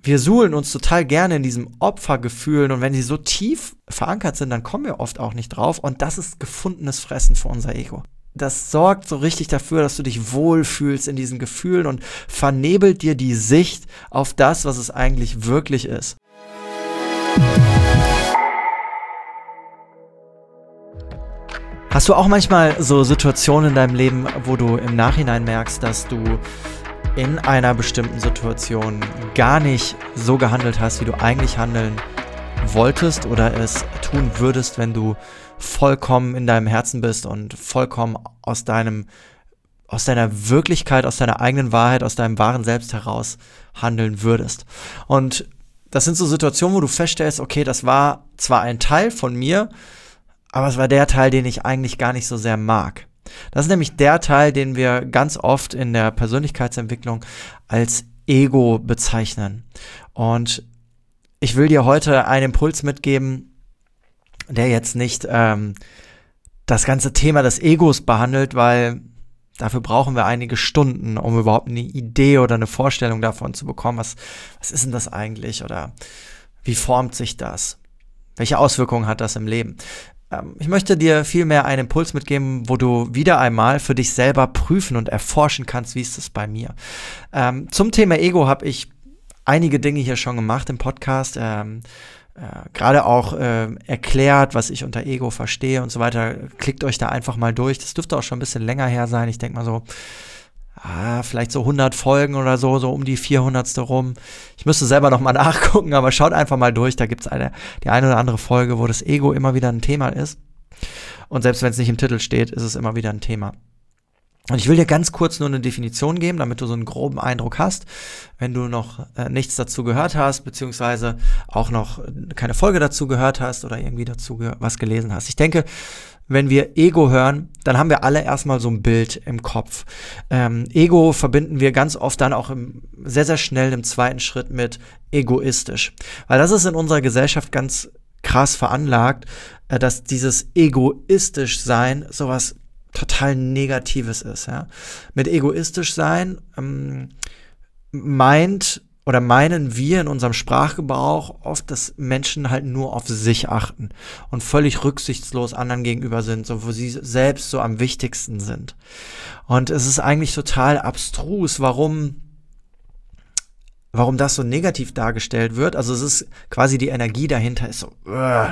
wir suhlen uns total gerne in diesem Opfergefühlen und wenn sie so tief verankert sind, dann kommen wir oft auch nicht drauf und das ist gefundenes Fressen für unser Ego. Das sorgt so richtig dafür, dass du dich wohlfühlst in diesen Gefühlen und vernebelt dir die Sicht auf das, was es eigentlich wirklich ist. Hast du auch manchmal so Situationen in deinem Leben, wo du im Nachhinein merkst, dass du in einer bestimmten Situation gar nicht so gehandelt hast, wie du eigentlich handeln wolltest oder es tun würdest, wenn du vollkommen in deinem Herzen bist und vollkommen aus deiner Wirklichkeit, aus deiner eigenen Wahrheit, aus deinem wahren Selbst heraus handeln würdest. Und das sind so Situationen, wo du feststellst, okay, das war zwar ein Teil von mir, aber es war der Teil, den ich eigentlich gar nicht so sehr mag. Das ist nämlich der Teil, den wir ganz oft in der Persönlichkeitsentwicklung als Ego bezeichnen. Und ich will dir heute einen Impuls mitgeben, der jetzt nicht das ganze Thema des Egos behandelt, weil dafür brauchen wir einige Stunden, um überhaupt eine Idee oder eine Vorstellung davon zu bekommen, was ist denn das eigentlich oder wie formt sich das? Welche Auswirkungen hat das im Leben? Ich möchte dir vielmehr einen Impuls mitgeben, wo du wieder einmal für dich selber prüfen und erforschen kannst, wie ist das bei mir. Zum Thema Ego habe ich einige Dinge hier schon gemacht im Podcast, gerade auch erklärt, was ich unter Ego verstehe und so weiter. Klickt euch da einfach mal durch. Das dürfte auch schon ein bisschen länger her sein. Ich denke mal so, vielleicht so 100 Folgen oder so um die 400. rum. Ich müsste selber noch mal nachgucken, aber schaut einfach mal durch. Da gibt es die eine oder andere Folge, wo das Ego immer wieder ein Thema ist. Und selbst wenn es nicht im Titel steht, ist es immer wieder ein Thema. Und ich will dir ganz kurz nur eine Definition geben, damit du so einen groben Eindruck hast, wenn du noch nichts dazu gehört hast, beziehungsweise auch noch keine Folge dazu gehört hast oder irgendwie dazu was gelesen hast. Ich denke, wenn wir Ego hören, dann haben wir alle erstmal so ein Bild im Kopf. Ego verbinden wir ganz oft dann auch sehr, sehr schnell im zweiten Schritt mit egoistisch. Weil das ist in unserer Gesellschaft ganz krass veranlagt, dass dieses egoistisch sein sowas total Negatives ist. Ja? Mit egoistisch sein meinen wir in unserem Sprachgebrauch oft, dass Menschen halt nur auf sich achten und völlig rücksichtslos anderen gegenüber sind, so wo sie selbst so am wichtigsten sind. Und es ist eigentlich total abstrus, warum das so negativ dargestellt wird. Also es ist quasi die Energie dahinter ist so,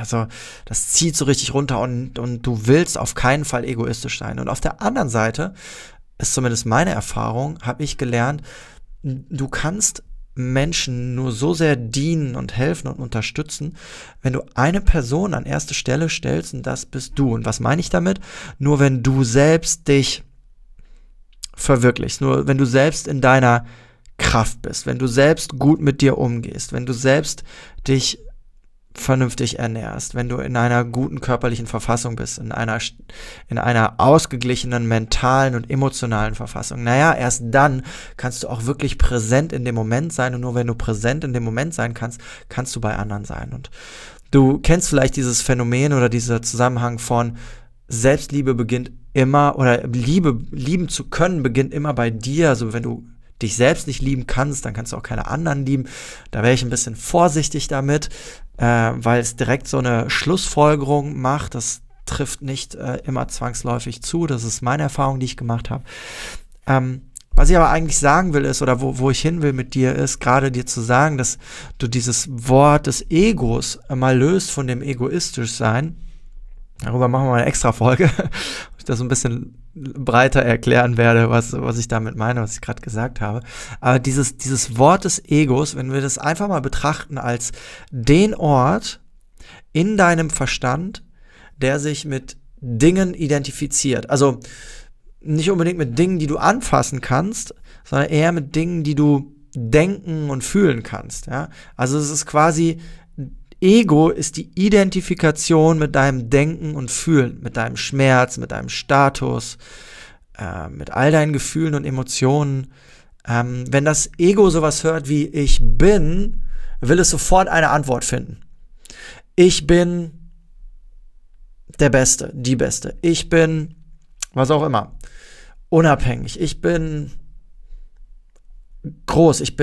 das zieht so richtig runter und du willst auf keinen Fall egoistisch sein. Und auf der anderen Seite ist zumindest meine Erfahrung, habe ich gelernt, du kannst Menschen nur so sehr dienen und helfen und unterstützen, wenn du eine Person an erste Stelle stellst und das bist du. Und was meine ich damit? Nur wenn du selbst dich verwirklichst, nur wenn du selbst in deiner Kraft bist, wenn du selbst gut mit dir umgehst, wenn du selbst dich vernünftig ernährst, wenn du in einer guten körperlichen Verfassung bist, in einer ausgeglichenen mentalen und emotionalen Verfassung. Erst dann kannst du auch wirklich präsent in dem Moment sein und nur wenn du präsent in dem Moment sein kannst, kannst du bei anderen sein. Und du kennst vielleicht dieses Phänomen oder dieser Zusammenhang von Selbstliebe beginnt immer oder lieben zu können beginnt immer bei dir. Also wenn du dich selbst nicht lieben kannst, dann kannst du auch keine anderen lieben. Da wäre ich ein bisschen vorsichtig damit, weil es direkt so eine Schlussfolgerung macht. Das trifft nicht immer zwangsläufig zu. Das ist meine Erfahrung, die ich gemacht habe. Was ich aber eigentlich sagen will ist, oder wo ich hin will mit dir, ist gerade dir zu sagen, dass du dieses Wort des Egos mal löst von dem egoistisch sein. Darüber machen wir mal eine extra Folge, wo ich das so ein bisschen breiter erklären werde, was ich damit meine, was ich gerade gesagt habe. Aber dieses Wort des Egos, wenn wir das einfach mal betrachten als den Ort in deinem Verstand, der sich mit Dingen identifiziert. Also nicht unbedingt mit Dingen, die du anfassen kannst, sondern eher mit Dingen, die du denken und fühlen kannst. Ja? Also es ist quasi Ego ist die Identifikation mit deinem Denken und Fühlen, mit deinem Schmerz, mit deinem Status, mit all deinen Gefühlen und Emotionen. Wenn das Ego sowas hört wie ich bin, will es sofort eine Antwort finden. Ich bin der Beste, die Beste. Ich bin, was auch immer, unabhängig. Ich bin groß, ich bin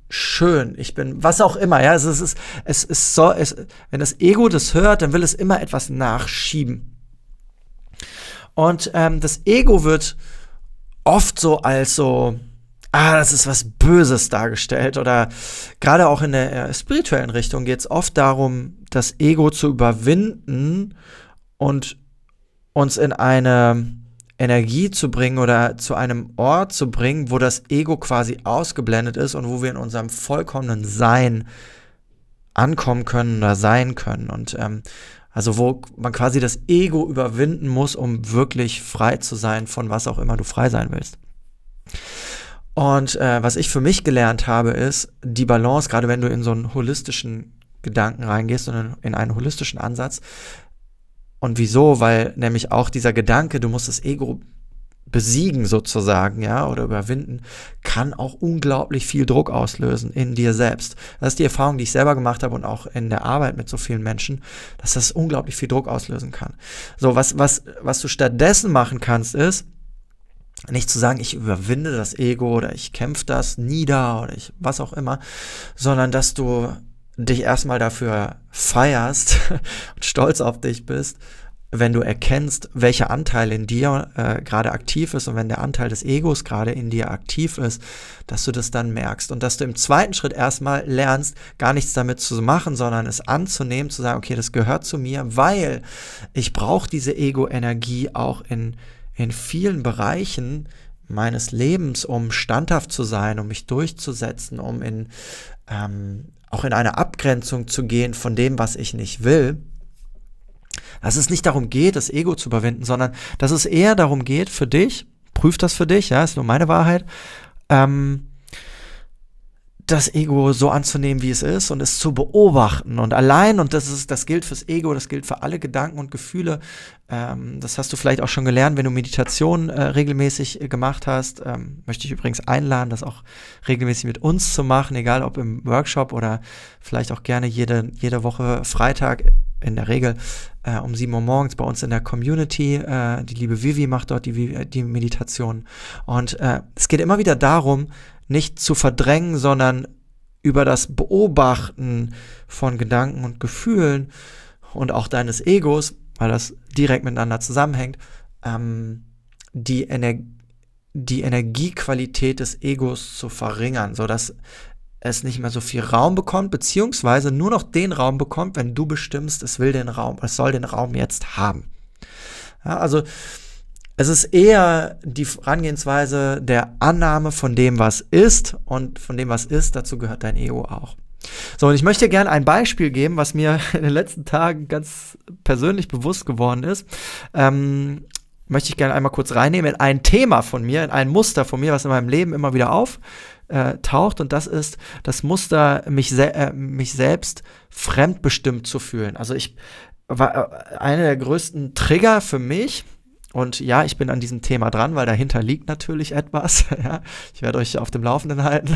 schön, ich bin, was auch immer, ja, es ist so, wenn das Ego das hört, dann will es immer etwas nachschieben. Und das Ego wird oft so als so, das ist was Böses dargestellt, oder gerade auch in der spirituellen Richtung geht es oft darum, das Ego zu überwinden und uns in eine Energie zu bringen oder zu einem Ort zu bringen, wo das Ego quasi ausgeblendet ist und wo wir in unserem vollkommenen Sein ankommen können oder sein können. Und also wo man quasi das Ego überwinden muss, um wirklich frei zu sein, von was auch immer du frei sein willst. Und was ich für mich gelernt habe, ist die Balance, gerade wenn du in so einen holistischen Gedanken reingehst und in einen holistischen Ansatz. Und wieso? Weil nämlich auch dieser Gedanke, du musst das Ego besiegen sozusagen, ja, oder überwinden, kann auch unglaublich viel Druck auslösen in dir selbst. Das ist die Erfahrung, die ich selber gemacht habe und auch in der Arbeit mit so vielen Menschen, dass das unglaublich viel Druck auslösen kann. So, was du stattdessen machen kannst, ist, nicht zu sagen, ich überwinde das Ego oder ich kämpfe das nieder oder ich was auch immer, sondern dass du dich erstmal dafür feierst und stolz auf dich bist, wenn du erkennst, welcher Anteil in dir gerade aktiv ist und wenn der Anteil des Egos gerade in dir aktiv ist, dass du das dann merkst und dass du im zweiten Schritt erstmal lernst, gar nichts damit zu machen, sondern es anzunehmen, zu sagen, okay, das gehört zu mir, weil ich brauche diese Ego-Energie auch in vielen Bereichen meines Lebens, um standhaft zu sein, um mich durchzusetzen, um auch in eine Abgrenzung zu gehen von dem, was ich nicht will. Dass es nicht darum geht, das Ego zu überwinden, sondern dass es eher darum geht, für dich, prüf das für dich, ja, ist nur meine Wahrheit, das Ego so anzunehmen, wie es ist und es zu beobachten und allein, und das gilt fürs Ego, das gilt für alle Gedanken und Gefühle, das hast du vielleicht auch schon gelernt, wenn du Meditation regelmäßig gemacht hast, möchte ich übrigens einladen, das auch regelmäßig mit uns zu machen, egal ob im Workshop oder vielleicht auch gerne jede Woche Freitag, in der Regel um 7 Uhr morgens bei uns in der Community, die liebe Vivi macht dort die Meditation und es geht immer wieder darum, nicht zu verdrängen, sondern über das Beobachten von Gedanken und Gefühlen und auch deines Egos, weil das direkt miteinander zusammenhängt, die Energiequalität des Egos zu verringern, sodass es nicht mehr so viel Raum bekommt, beziehungsweise nur noch den Raum bekommt, wenn du bestimmst, es soll den Raum jetzt haben. Ja, also es ist eher die Herangehensweise der Annahme von dem, was ist, und von dem, was ist, dazu gehört dein Ego auch. So, und ich möchte dir gerne ein Beispiel geben, was mir in den letzten Tagen ganz persönlich bewusst geworden ist. Möchte ich gerne einmal kurz reinnehmen in ein Thema von mir, in ein Muster von mir, was in meinem Leben immer wieder auftaucht, und das ist das Muster, mich selbst fremdbestimmt zu fühlen. Also einer der größten Trigger für mich. Und ja, ich bin an diesem Thema dran, weil dahinter liegt natürlich etwas. Ja, ich werde euch auf dem Laufenden halten.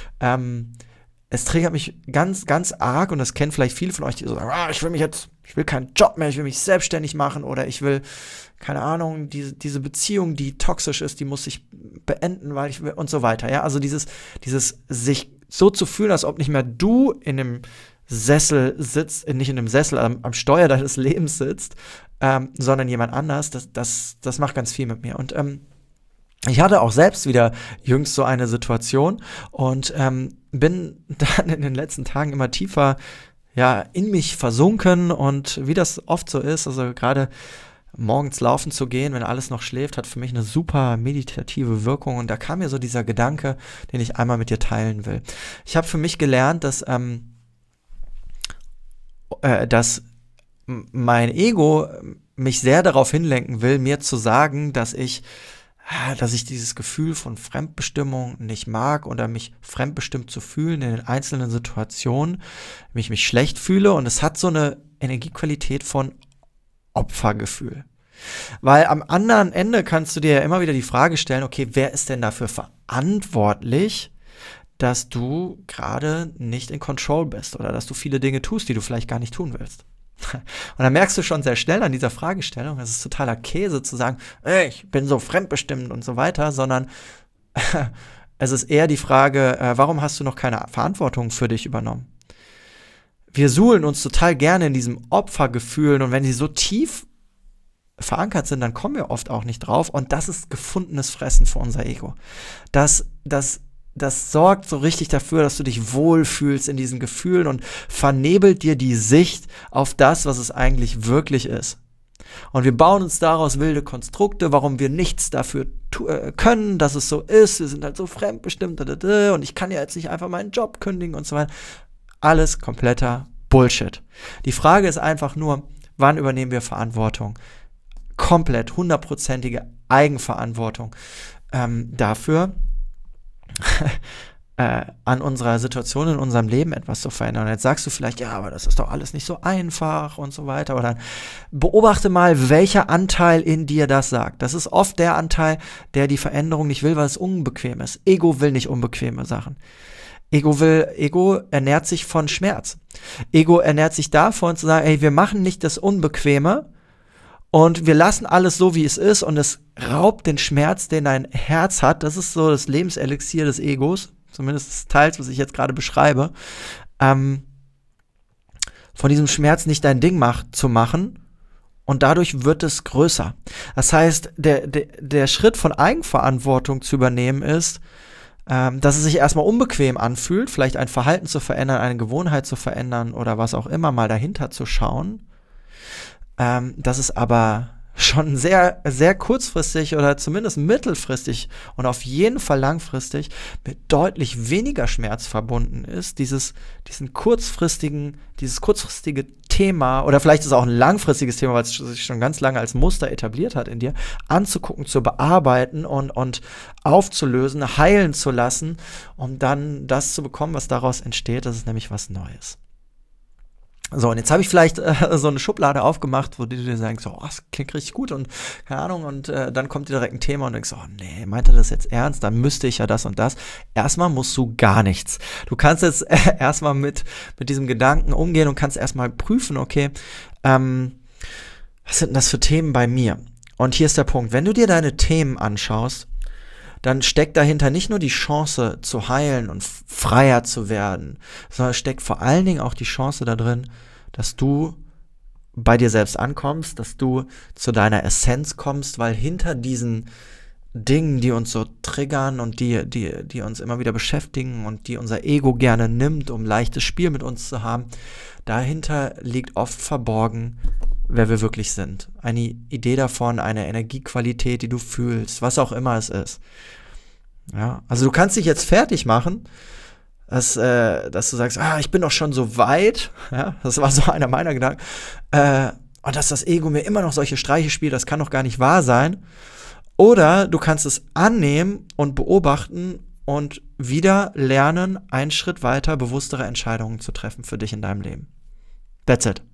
Es triggert mich ganz, ganz arg, und das kennen vielleicht viele von euch, die so sagen, ich will keinen Job mehr, ich will mich selbstständig machen, oder ich will, keine Ahnung, diese Beziehung, die toxisch ist, die muss ich beenden, weil ich will, und so weiter. Ja, also dieses sich so zu fühlen, als ob nicht mehr du in dem Sessel sitzt, nicht in dem Sessel am Steuer deines Lebens sitzt, sondern jemand anders, das macht ganz viel mit mir. Und ich hatte auch selbst wieder jüngst so eine Situation und bin dann in den letzten Tagen immer tiefer in mich versunken, und wie das oft so ist, also gerade morgens laufen zu gehen, wenn alles noch schläft, hat für mich eine super meditative Wirkung, und da kam mir so dieser Gedanke, den ich einmal mit dir teilen will. Ich habe für mich gelernt, dass mein Ego mich sehr darauf hinlenken will, mir zu sagen, dass ich dieses Gefühl von Fremdbestimmung nicht mag oder mich fremdbestimmt zu fühlen in den einzelnen Situationen, mich schlecht fühle, und es hat so eine Energiequalität von Opfergefühl. Weil am anderen Ende kannst du dir ja immer wieder die Frage stellen, okay, wer ist denn dafür verantwortlich, dass du gerade nicht in Control bist oder dass du viele Dinge tust, die du vielleicht gar nicht tun willst? Und dann merkst du schon sehr schnell an dieser Fragestellung, es ist totaler Käse zu sagen, ich bin so fremdbestimmt und so weiter, sondern Es ist eher die Frage, warum hast du noch keine Verantwortung für dich übernommen? Wir suhlen uns total gerne in diesem Opfergefühl und wenn sie so tief verankert sind, dann kommen wir oft auch nicht drauf und das ist gefundenes Fressen für unser Ego. Das sorgt so richtig dafür, dass du dich wohlfühlst in diesen Gefühlen und vernebelt dir die Sicht auf das, was es eigentlich wirklich ist. Und wir bauen uns daraus wilde Konstrukte, warum wir nichts dafür können, dass es so ist. Wir sind halt so fremdbestimmt und ich kann ja jetzt nicht einfach meinen Job kündigen und so weiter. Alles kompletter Bullshit. Die Frage ist einfach nur, wann übernehmen wir Verantwortung? Komplett 100%ige Eigenverantwortung dafür, an unserer Situation in unserem Leben etwas zu verändern. Und jetzt sagst du vielleicht, ja, aber das ist doch alles nicht so einfach und so weiter. Oder dann beobachte mal, welcher Anteil in dir das sagt. Das ist oft der Anteil, der die Veränderung nicht will, weil es unbequem ist. Ego will nicht unbequeme Sachen. Ego ernährt sich von Schmerz. Ego ernährt sich davon zu sagen, ey, wir machen nicht das Unbequeme und wir lassen alles so, wie es ist und es raubt den Schmerz, den dein Herz hat. Das ist so das Lebenselixier des Egos, zumindest des Teils, was ich jetzt gerade beschreibe. Von diesem Schmerz nicht dein Ding zu machen und dadurch wird es größer. Das heißt, der Schritt von Eigenverantwortung zu übernehmen ist, dass es sich erstmal unbequem anfühlt, vielleicht ein Verhalten zu verändern, eine Gewohnheit zu verändern oder was auch immer, mal dahinter zu schauen. Das ist aber schon sehr, sehr kurzfristig oder zumindest mittelfristig und auf jeden Fall langfristig mit deutlich weniger Schmerz verbunden ist, dieses kurzfristige Thema, oder vielleicht ist es auch ein langfristiges Thema, weil es sich schon ganz lange als Muster etabliert hat in dir, anzugucken, zu bearbeiten und aufzulösen, heilen zu lassen, um dann das zu bekommen, was daraus entsteht. Das ist nämlich was Neues. So, und jetzt habe ich vielleicht so eine Schublade aufgemacht, wo du dir sagst, oh, das klingt richtig gut und keine Ahnung, und dann kommt dir direkt ein Thema und du denkst, oh nee, meint er das jetzt ernst? Dann müsste ich ja das und das. Erstmal musst du gar nichts. Du kannst jetzt erstmal mit diesem Gedanken umgehen und kannst erstmal prüfen, okay, was sind denn das für Themen bei mir? Und hier ist der Punkt, wenn du dir deine Themen anschaust, dann steckt dahinter nicht nur die Chance zu heilen und freier zu werden, sondern steckt vor allen Dingen auch die Chance da drin, dass du bei dir selbst ankommst, dass du zu deiner Essenz kommst, weil hinter diesen Dingen, die uns so triggern und die uns immer wieder beschäftigen und die unser Ego gerne nimmt, um leichtes Spiel mit uns zu haben, dahinter liegt oft verborgen, wer wir wirklich sind. Eine Idee davon, eine Energiequalität, die du fühlst, was auch immer es ist. Ja, also du kannst dich jetzt fertig machen, dass du sagst, ich bin doch schon so weit, ja, das war so einer meiner Gedanken, und dass das Ego mir immer noch solche Streiche spielt, das kann doch gar nicht wahr sein. Oder du kannst es annehmen und beobachten und wieder lernen, einen Schritt weiter bewusstere Entscheidungen zu treffen für dich in deinem Leben. That's it.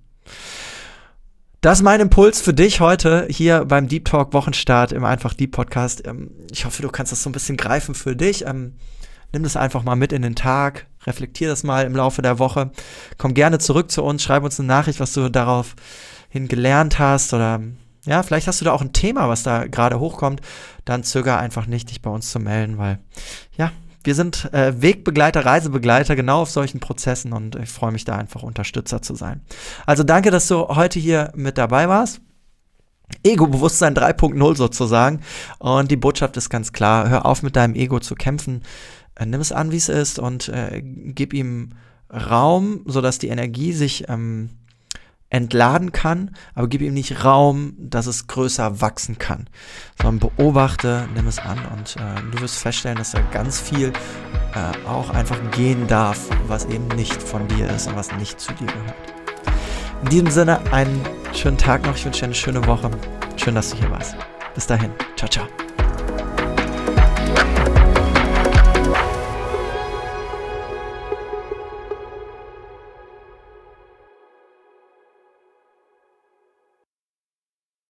Das ist mein Impuls für dich heute hier beim Deep Talk Wochenstart im Einfach Deep Podcast. Ich hoffe, du kannst das so ein bisschen greifen für dich. Nimm das einfach mal mit in den Tag, reflektier das mal im Laufe der Woche. Komm gerne zurück zu uns, schreib uns eine Nachricht, was du daraufhin gelernt hast, oder ja, vielleicht hast du da auch ein Thema, was da gerade hochkommt. Dann zöger einfach nicht, dich bei uns zu melden, weil ja, wir sind Wegbegleiter, Reisebegleiter genau auf solchen Prozessen und ich freue mich da einfach Unterstützer zu sein. Also danke, dass du heute hier mit dabei warst. Ego-Bewusstsein 3.0 sozusagen, und die Botschaft ist ganz klar: Hör auf, mit deinem Ego zu kämpfen, nimm es an, wie es ist, und gib ihm Raum, sodass die Energie sich entladen kann, aber gib ihm nicht Raum, dass es größer wachsen kann, sondern beobachte, nimm es an, und du wirst feststellen, dass da ganz viel auch einfach gehen darf, was eben nicht von dir ist und was nicht zu dir gehört. In diesem Sinne, einen schönen Tag noch, ich wünsche dir eine schöne Woche. Schön, dass du hier warst. Bis dahin, ciao, ciao.